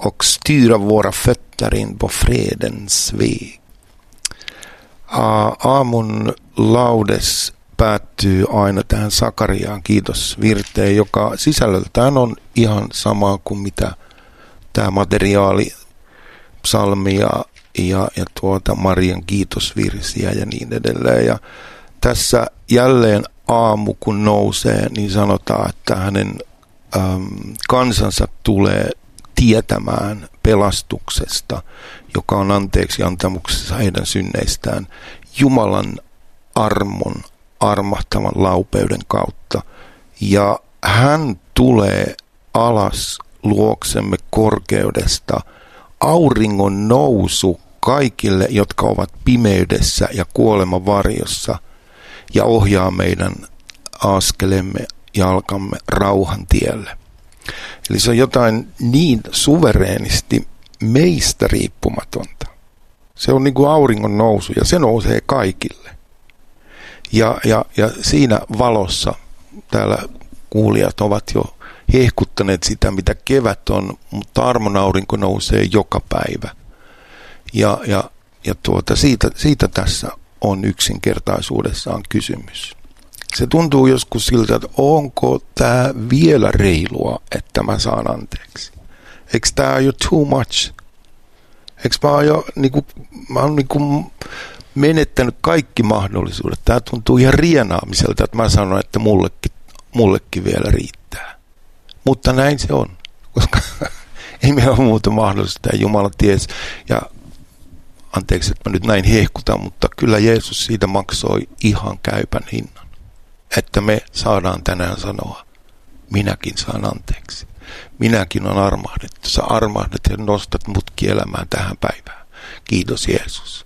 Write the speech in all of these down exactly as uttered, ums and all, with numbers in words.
och styra våra fötter in på fredens väg. Aamun laudes päättyy aina tähän Sakariaan kiitosvirteen, joka sisällöltään on ihan sama kuin mitä tämä materiaali, psalmi ja, ja, ja tuota Marian kiitosvirsiä ja niin edelleen. Ja tässä jälleen aamu kun nousee, niin sanotaan, että hänen äm, kansansa tulee tietämään pelastuksesta, joka on anteeksi antamuksessa heidän synneistään, Jumalan armon, armahtavan laupeuden kautta. Ja hän tulee alas luoksemme korkeudesta, auringon nousu kaikille, jotka ovat pimeydessä ja kuoleman varjossa, ja ohjaa meidän askelemme jalkamme rauhan tielle. Eli se on jotain niin suvereenisti meistä riippumatonta. Se on niin kuin auringon nousu ja se nousee kaikille. Ja, ja, ja siinä valossa täällä kuulijat ovat jo hehkuttaneet sitä, mitä kevät on, mutta armon aurinko nousee joka päivä. Ja, ja, ja tuota, siitä, siitä tässä on yksinkertaisuudessaan kysymys. Se tuntuu joskus siltä, että onko tämä vielä reilua, että mä saan anteeksi. Eikö tämä ole jo too much? Eikö mä oon jo niinku, mä oon niinku menettänyt kaikki mahdollisuudet. Tämä tuntuu ihan rienaamiselta, että mä sanon, että mullekin, mullekin vielä riittää. Mutta näin se on, koska ei meillä ole muuta mahdollista. Ja Jumala ties, ja anteeksi, että mä nyt näin hehkutan, mutta kyllä Jeesus siitä maksoi ihan käypän hinnan. Että me saadaan tänään sanoa, minäkin saan anteeksi. Minäkin on armahdettu. Sä armahdet ja nostat mutkin elämään tähän päivään. Kiitos Jeesus.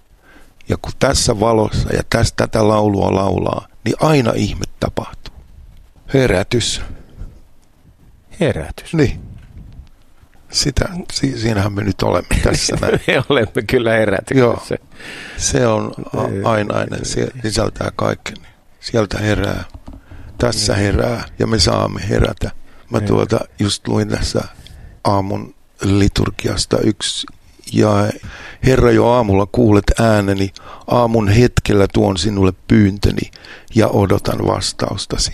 Ja kun tässä valossa ja tästä tätä laulua laulaa, niin aina ihme tapahtuu. Herätys. Herätys. Niin. Sitä, si, siinähän me nyt olemme tässä näin. Me olemme kyllä herätyksessä. Joo, se on a- ainainen. Se sisältää kaiken. Sieltä herää. Tässä herää ja me saamme herätä. Mä tuota just luin tässä aamun liturgiasta yksi. Ja Herra, jo aamulla kuulet ääneni, aamun hetkellä tuon sinulle pyyntöni ja odotan vastaustasi.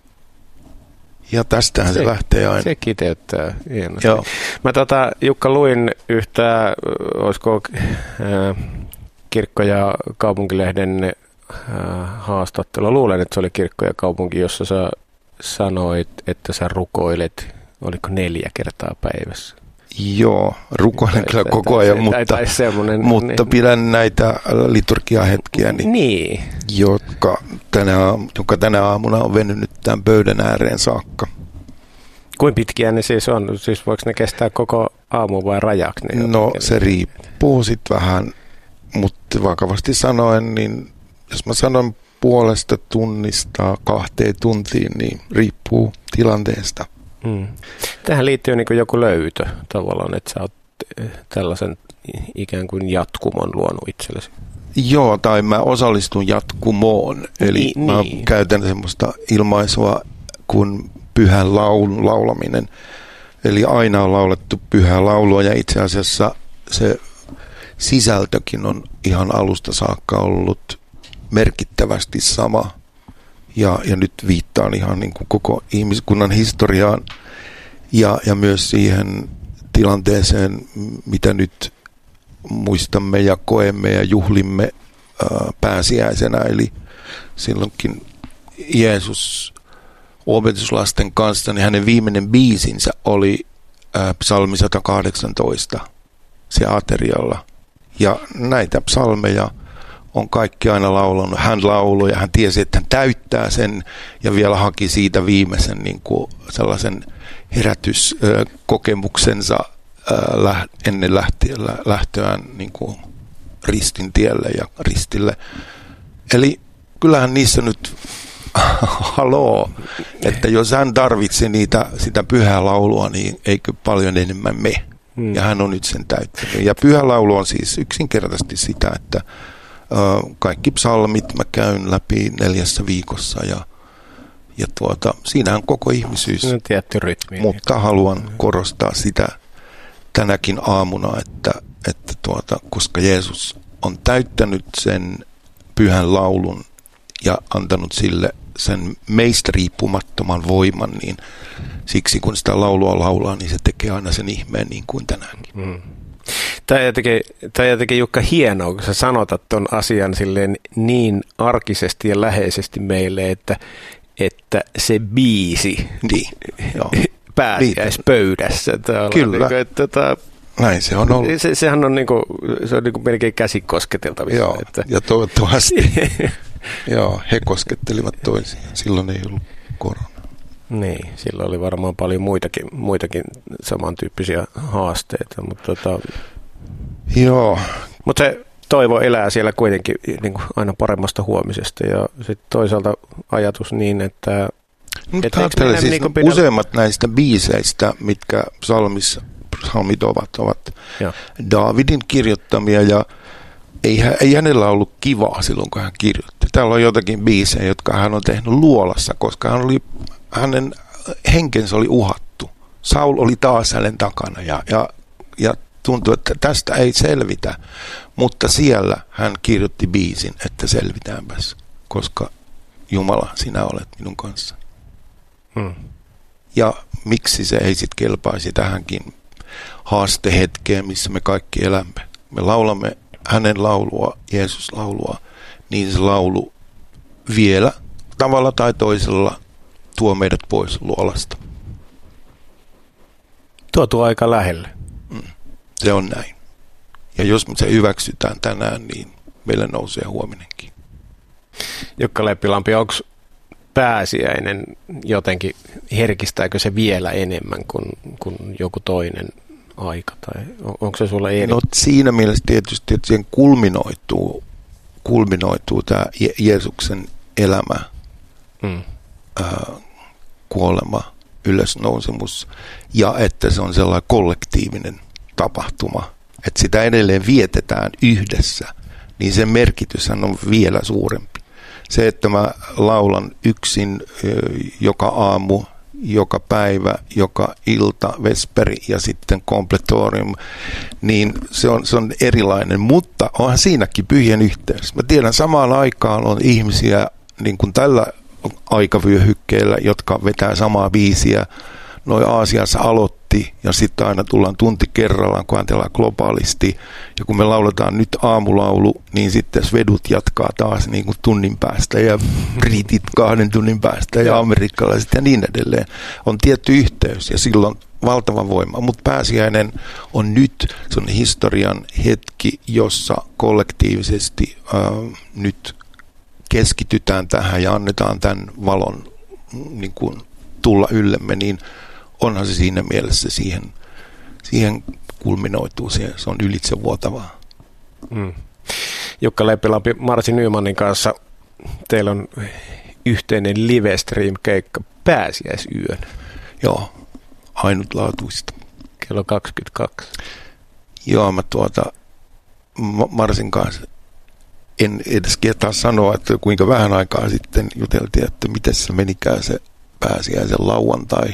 Ja tästähän se, se lähtee aina. Se kiteyttää hienosti. Joo. Mä tota, Jukka luin yhtä, olisiko äh, Kirkko- ja kaupunkilehden äh, haastattelua. Luulen, että se oli Kirkko ja kaupunki, jossa sä sanoit, että sä rukoilet, oliko neljä kertaa päivässä. Joo, rukoilen kyllä koko ajan, tai, mutta, tai mutta pidän näitä liturgiahetkiä, niin, niin. Jotka, tänä, jotka tänä aamuna on venynyt tämän pöydän ääreen saakka. Kuinka pitkiä ne siis on? Siis voiko ne kestää koko aamu vai rajaksi? Ne no se riippuu sitten vähän, mutta vakavasti sanoen, niin jos mä sanon puolesta tunnista kahteen tuntiin, niin riippuu tilanteesta. Hmm. Tähän liittyy niin kuin joku löytö tavallaan, että sä oot tällaisen ikään kuin jatkumon luonut itsellesi. Joo, tai mä osallistun jatkumoon. Eli niin, mä niin. käytän semmoista ilmaisua kuin pyhän laulun laulaminen. Eli aina on laulettu pyhää laulua ja itse asiassa se sisältökin on ihan alusta saakka ollut merkittävästi sama. Ja, ja nyt viittaan ihan niin kuin koko ihmiskunnan historiaan ja, ja myös siihen tilanteeseen, mitä nyt muistamme ja koemme ja juhlimme ää, pääsiäisenä. Eli silloinkin Jeesus opetuslasten kanssa, niin hänen viimeinen biisinsä oli ää, psalmi sata kahdeksantoista, se aterialla. Ja näitä psalmeja on kaikki aina laulanut. Hän lauloi ja hän tiesi, että hän täyttää sen ja vielä haki siitä viimeisen niin kuin sellaisen herätyskokemuksensa ennen lähtöään niin kuin ristin tielle ja ristille. Eli kyllähän niissä nyt haloo, että jos hän tarvitsi niitä, sitä pyhää laulua, niin eikö paljon enemmän me. Hmm. Ja hän on nyt sen täyttänyt. Ja pyhä laulu on siis yksinkertaisesti sitä, että kaikki psalmit mä käyn läpi neljässä viikossa ja, ja tuota, siinähän koko ihmisyys. No, tietty rytmi. Mutta haluan korostaa sitä tänäkin aamuna, että, että tuota, koska Jeesus on täyttänyt sen pyhän laulun ja antanut sille sen meistä riippumattoman voiman, niin siksi kun sitä laulua laulaa, niin se tekee aina sen ihmeen niin kuin tänäänkin. Mm. Tämä jotenkin, tämä jotenkin Jukka hienoa, kun sä sanotat ton asian silleen niin arkisesti ja läheisesti meille, että, että se biisi niin, pääsiäispöydässä. Kyllä. Niin kuin, että, että, näin se on ollut. Se, sehän on, niin kuin, se on niin kuin melkein käsi kosketeltavissa. Joo, että. Ja toivottavasti joo, he koskettelivat toisiaan. Silloin ei ollut korona. Niin, silloin oli varmaan paljon muitakin, muitakin samantyyppisiä haasteita. Mutta tota, joo. Mut se toivo elää siellä kuitenkin niin kuin aina paremmasta huomisesta. Ja sitten toisaalta ajatus niin, että Mutta ajattelen siis niin pidä... useimmat näistä biiseistä, mitkä psalmissa, psalmit ovat, ovat ja. Daavidin kirjoittamia ja ei, ei hänellä ollut kivaa silloin, kun hän kirjoitti. Täällä on jotakin biisejä, jotka hän on tehnyt luolassa, koska hän oli, hänen henkensä oli uhattu. Saul oli taas hänen takana ja, ja, ja tuntui, että tästä ei selvitä, mutta siellä hän kirjoitti biisin, että selvitäänpäs, koska Jumala, sinä olet minun kanssa. Hmm. Ja miksi se ei sitten kelpaisi tähänkin haastehetkeen, missä me kaikki elämme. Me laulamme hänen laulua, Jeesus laulua, niin se laulu vielä tavalla tai toisella tuo meidät pois luolasta. Tuotu aika lähelle. Mm. Se on näin. Ja jos me se hyväksytään tänään, niin meillä nousee huominenkin. Jukka Leppilampi, onko pääsiäinen jotenkin, herkistääkö se vielä enemmän kuin, kuin joku toinen aika? Tai on, onko se sulle eri? No siinä mielessä tietysti, että siihen kulminoituu, kulminoituu tämä Je- Jeesuksen elämä, mm. ää, kuolema, ylösnousemus ja että se on sellainen kollektiivinen tapahtuma, että sitä edelleen vietetään yhdessä, niin sen merkityshän on vielä suurempi. Se, että mä laulan yksin joka aamu, joka päivä, joka ilta, vesperi ja sitten kompletorium, niin se on, se on erilainen, mutta onhan siinäkin pyhien yhteys. Mä tiedän, samaan aikaan on ihmisiä niin kuin tällä aikavyöhykkeellä, jotka vetää samaa biisiä. Noi Aasiassa aloitti ja sitten aina tullaan tunti kerrallaan, kun ajatellaan globaalisti. Ja kun me lauletaan nyt aamulaulu, niin sitten svedut jatkaa taas niin kuin tunnin päästä ja britit kahden tunnin päästä ja amerikkalaiset ja niin edelleen. On tietty yhteys ja silloin valtava voima. Mutta pääsiäinen on nyt, se on historian hetki, jossa kollektiivisesti äh, nyt keskitytään tähän ja annetaan tämän valon niin kuin tulla yllemme, niin onhan se siinä mielessä siihen, siihen kulminoituu, se, se on ylitsevuotavaa. Mm. Jukka Leppilampi, Marsi Nymanin kanssa teillä on yhteinen livestream-keikka pääsiäisyön. Joo, ainutlaatuista. Kello kaksikymmentäkaksi. Joo, mä tuota Marsin kanssa en edes kehtaa sanoa, että kuinka vähän aikaa sitten juteltiin, että miten se menikään se pääsiäisen lauantai.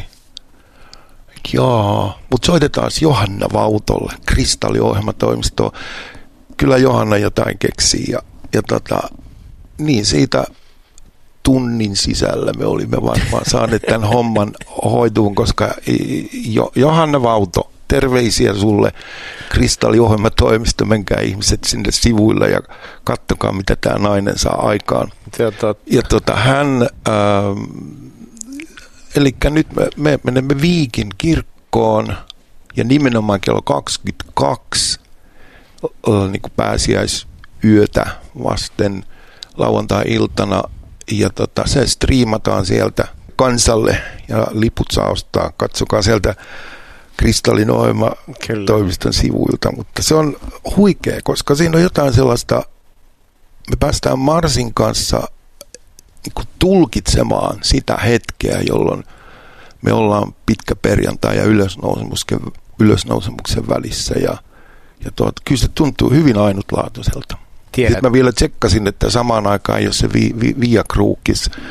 Joo, mutta soitetaan Johanna Vautolle, Kristalliohjelmatoimistoon. Kyllä Johanna jotain keksii ja, ja tota, niin siitä tunnin sisällä me olimme varmaan saaneet tämän homman hoituun, koska jo, Johanna Vauto, terveisiä sulle, Kristalliohjelmatoimisto, menkää ihmiset sinne sivuille ja katsokaa, mitä tämä nainen saa aikaan. Ja tota, hän, ähm, eli nyt me, me menemme Viikin kirkkoon ja nimenomaan kello kaksikymmentäkaksi äh, niin kuin pääsiäisyötä vasten lauantai-iltana ja tota, se striimataan sieltä kansalle ja liput saa ostaa, katsokaa sieltä Kristallin ohjelmatoimiston sivuilta, mutta se on huikea, koska siinä on jotain sellaista, me päästään Marsin kanssa niin kuin tulkitsemaan sitä hetkeä, jolloin me ollaan pitkä perjantai ja ylösnousemuksen, ylösnousemuksen välissä ja, ja tuot, kyllä se tuntuu hyvin ainutlaatuiselta. Tiedät. Sitten mä vielä tsekkasin, että samaan aikaan, jos se vi, vi, Via Crucis,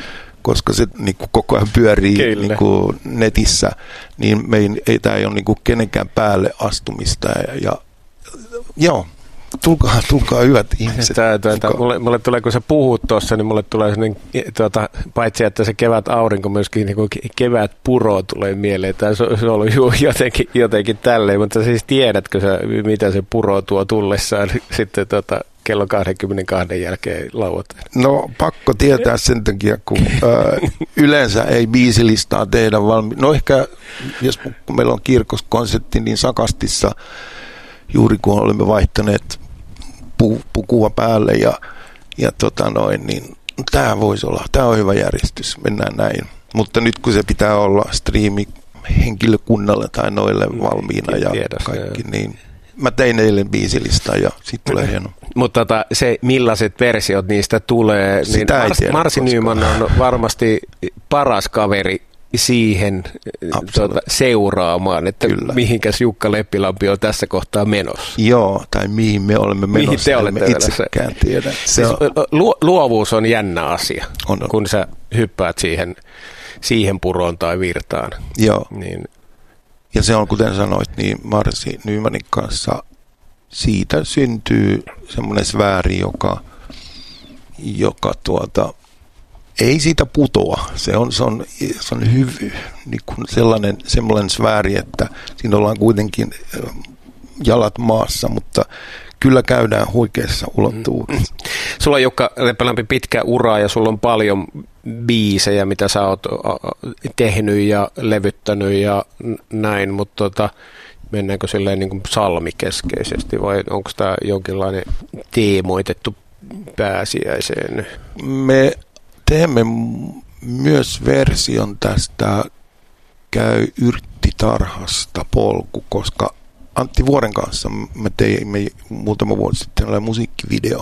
koska se niin kuin koko ajan pyörii niin kuin netissä, niin me ei, ei, tämä ei ole niin kuin kenenkään päälle astumista. Ja, ja joo, tulkaa, tulkaa hyvät ihmiset. Tämä, tuota, mulle, mulle tulee, kun sä puhut tuossa, niin mulle tulee sellainen, tuota, paitsi että se kevät aurinko, myöskin niin kuin kevät puro tulee mieleen. Tämä se on ollut jotenkin, jotenkin tälleen, mutta siis tiedätkö sä, mitä se puro tuo tullessaan sitten tuota, kello kaksikymmentäkaksi jälkeen lauantaina? No pakko tietää sen takia, kun ö, yleensä ei biisilistaa tehdä valmiin. No ehkä, jos meillä on kirkoskonsertti, niin Sakastissa, juuri kun olemme vaihtaneet pu, pukua päälle ja, ja tota noin, niin tämä voisi olla, tämä on hyvä järjestys, mennään näin. Mutta nyt kun se pitää olla striimi henkilökunnalle tai noille valmiina ja Tiedos, kaikki, joo. Niin mä tein eilen biisilista ja sitten tulee hieno. Mutta tota, se, millaiset versiot niistä tulee, sitä niin Mars, Marsi Nyman on varmasti paras kaveri siihen tuota, seuraamaan, että Kyllä. mihinkäs Jukka Leppilampi on tässä kohtaa menossa. Joo, tai mihin me olemme menossa. Mihin te olette menossa? Itsekään tiedä. Siis, on... Luovuus on jännä asia, on, on. kun sä hyppäät siihen, siihen puroon tai virtaan. Joo. Niin. Ja se on, kuten sanoit, niin Marsi Nymanin kanssa siitä syntyy semmoinen sfääri, joka, joka tuota, ei siitä putoa. Se on, se on, se on hyvy, niin kuin sellainen, sellainen sfääri, että siinä ollaan kuitenkin jalat maassa, mutta kyllä käydään huikeassa ulottuvuudessa. Mm. Sulla on, Jukka Leppälampi, pitkä ura ja sulla on paljon biisejä, mitä sä oot tehnyt ja levyttänyt ja näin, mutta tota, mennäänkö silleen niin kuin psalmikeskeisesti vai onko tämä jonkinlainen teemoitettu pääsiäiseen? Me teemme myös version tästä Käy yrttitarhasta polku, koska Antti Vuoren kanssa me teimme muutama vuosi sitten musiikkivideo.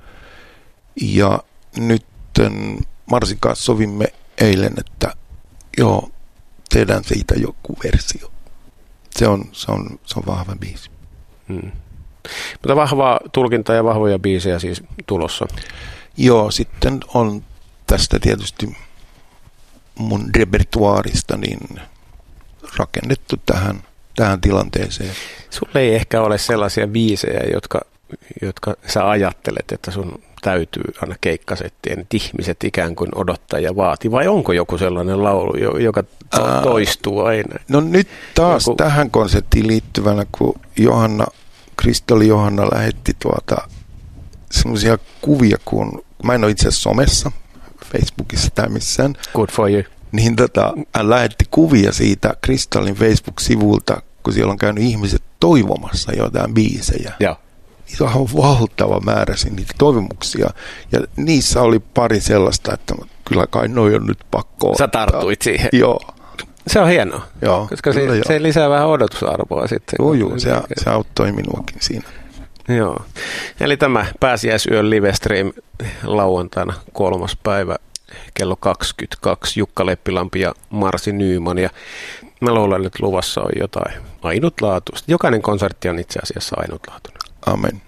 Ja nyt Marsin kanssa sovimme eilen, että joo, tehdään siitä joku versio. Se on, se on, se on vahva biisi. Hmm. Mutta vahvaa tulkintaa ja vahvoja biisejä siis tulossa. Joo, sitten on tästä tietysti mun repertuaarista niin rakennettu tähän, tähän tilanteeseen. Sulla ei ehkä ole sellaisia biisejä, jotka, jotka sä ajattelet, että sun täytyy aina keikkasettien, että ihmiset ikään kuin odottaa ja vaati, vai onko joku sellainen laulu, joka to- toistuu aina? No nyt taas joku... tähän konseptiin liittyvänä, kun Johanna, Kristalli Johanna lähetti tuota semmoisia kuvia, kun mä en ole itse asiassa somessa, Facebookissa tai missään. Good for you. Niin tota, hän lähetti kuvia siitä Kristallin Facebook-sivulta, kun siellä on käynyt ihmiset toivomassa jotain biisejä. Joo. Niitä on valtava määrä niitä toivomuksia. Ja niissä oli pari sellaista, että kyllä kai noi on nyt pakko ottaa. Sä tartuit siihen. Joo. Se on hienoa, joo, koska se, se lisää vähän odotusarvoa sitten. Joo, joo, se, se auttoi minuakin siinä. Joo. Eli tämä pääsiäisyön livestream lauantaina kolmas päivä kello kaksikymmentäkaksi, Jukka Leppilampi ja Marsi Nyman. Ja mä luulen, että luvassa on jotain ainutlaatuista. Jokainen konsertti on itse asiassa ainutlaatuinen. Amen.